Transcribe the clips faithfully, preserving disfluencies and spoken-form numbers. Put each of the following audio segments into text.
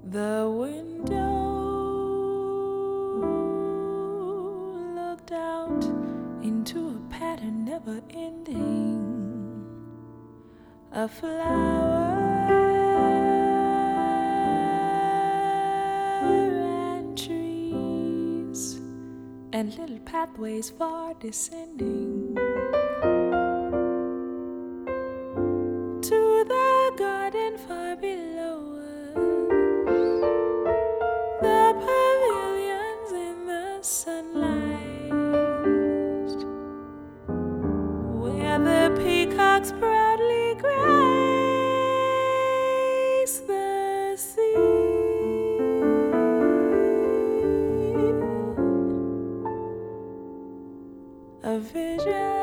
The window looked out into a pattern never ending of flower and trees and little pathways far descending to the garden far below us, the pavilions in the sunlight, where the peacocks proudly grace the sea. A vision,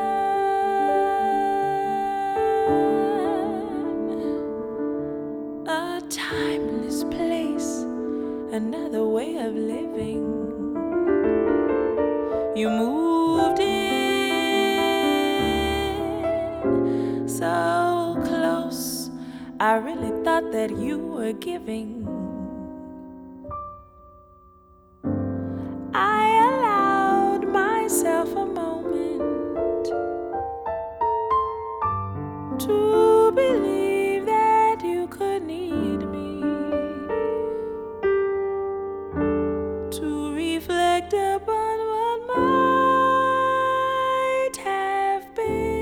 a timeless place, another way of living. You moved in so close, I really thought that you were giving. I allowed myself a moment to believe that you could need me, to reflect upon what might have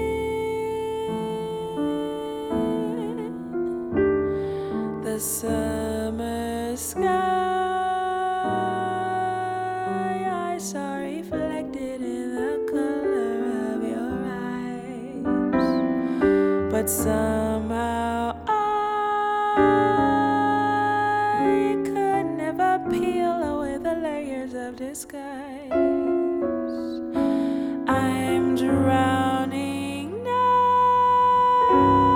been. The summer sky I saw reflected in the color of your eyes, but somehow I could never peel away the layers of disguise. I'm drowning now,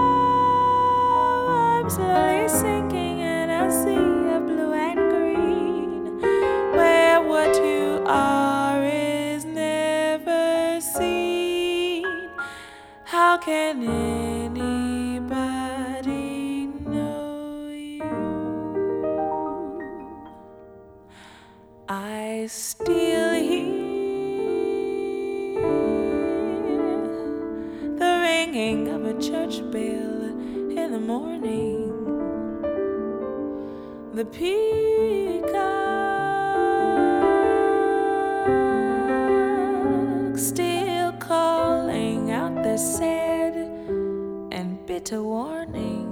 I'm slowly sinking in a sea of blue and green, where what you are is never seen. How can anybody know you? I still hear the ringing of a church bell in the morning, the peacock still calling out the sad and bitter warning.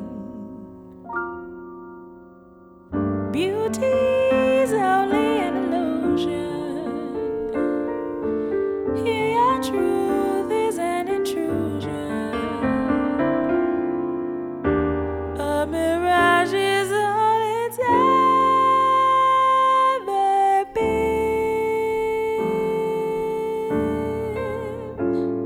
Beauty's only an illusion. Here your truth is an intrusion. A mirage is all it's ever been.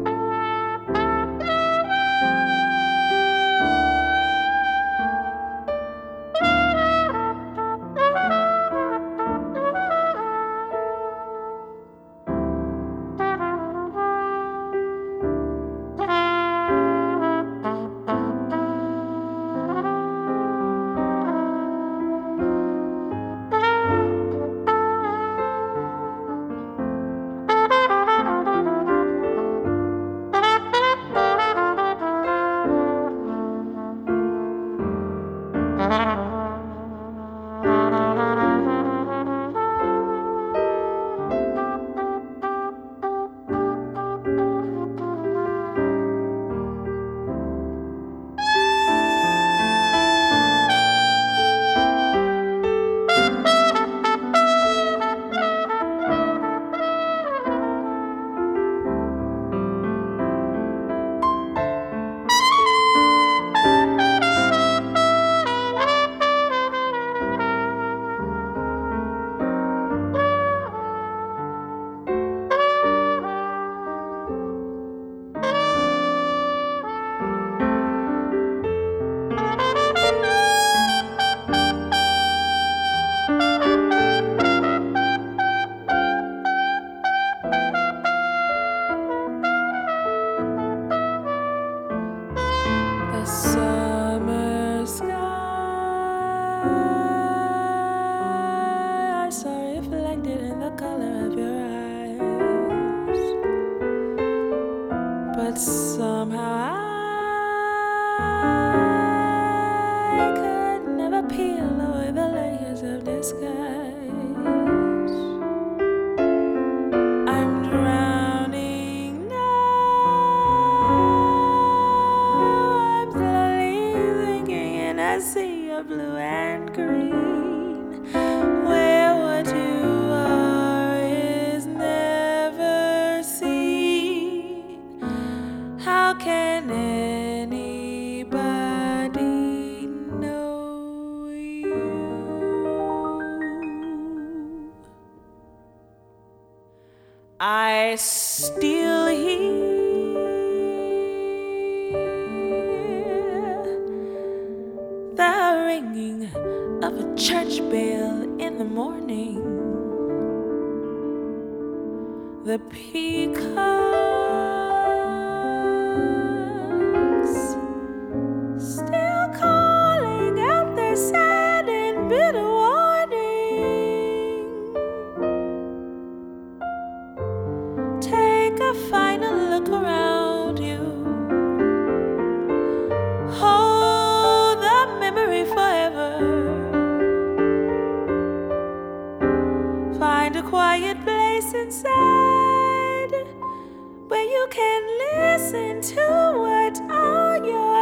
of blue and green, where what you are is never seen. How can anybody know you? I still hear the ringing of a church bell in the morning, the peacocks still calling out their sad and bitter warning. Take a final look around you. Hold the memory forever. Find a quiet place inside where you can listen to what all your